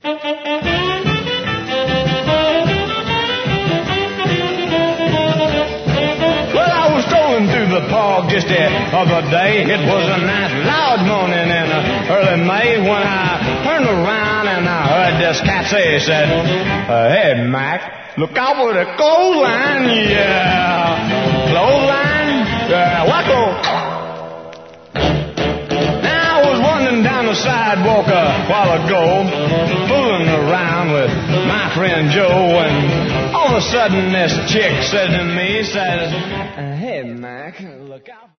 The park just the other day. It was a nice loud morning in early May when I turned around and I heard this cat say, he said, hey, Mac, look out for the clothesline, yeah. Clothesline? Yeah, what Now I was wandering down the sidewalk a while ago, fooling around with my friend Joe, and all of a sudden this chick said to me, says, hey, Mac, look out.